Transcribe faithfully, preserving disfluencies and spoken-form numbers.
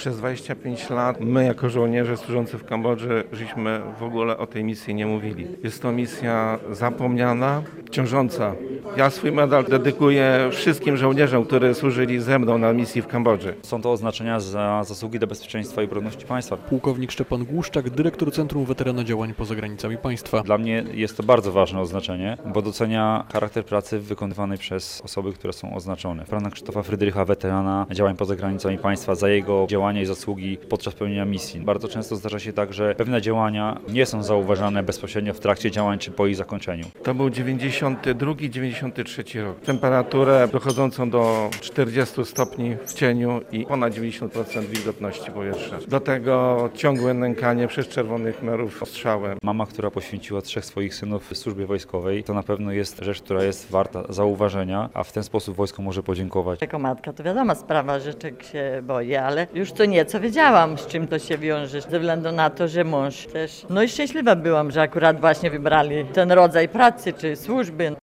Przez dwadzieścia pięć lat my jako żołnierze służący w Kambodży żeśmy w ogóle o tej misji nie mówili. Jest to misja zapomniana, ciążąca. Ja swój medal dedykuję wszystkim żołnierzom, którzy służyli ze mną na misji w Kambodży. Są to oznaczenia za zasługi dla bezpieczeństwa i obronności państwa. Pułkownik Szczepan Głuszczak, dyrektor Centrum Weterana Działań Poza Granicami Państwa. Dla mnie jest to bardzo ważne oznaczenie, bo docenia charakter pracy wykonywanej przez osoby, które są oznaczone. Pana Krzysztofa Frydrycha, weterana działań poza granicami państwa, za jego działania i zasługi podczas pełnienia misji. Bardzo często zdarza się tak, że pewne działania nie są zauważane bezpośrednio w trakcie działań czy po ich zakończeniu. To był dziewięćdziesiąty drugi dziewięćdziesiąty trzeci rok. Temperaturę dochodzącą do czterdziestu stopni w cieniu i ponad dziewięćdziesiąt procent wilgotności powietrza. Do tego ciągłe nękanie przez czerwonych merów ostrzałem. Mama, która poświęciła trzech swoich synów w służbie wojskowej, to na pewno jest rzecz, która jest warta zauważenia, a w ten sposób wojsko może podziękować. Jako matka to wiadoma sprawa, że człowiek się boi, ale już co nieco wiedziałam, z czym to się wiąże, ze względu na to, że mąż też. No i szczęśliwa byłam, że akurat właśnie wybrali ten rodzaj pracy czy służby.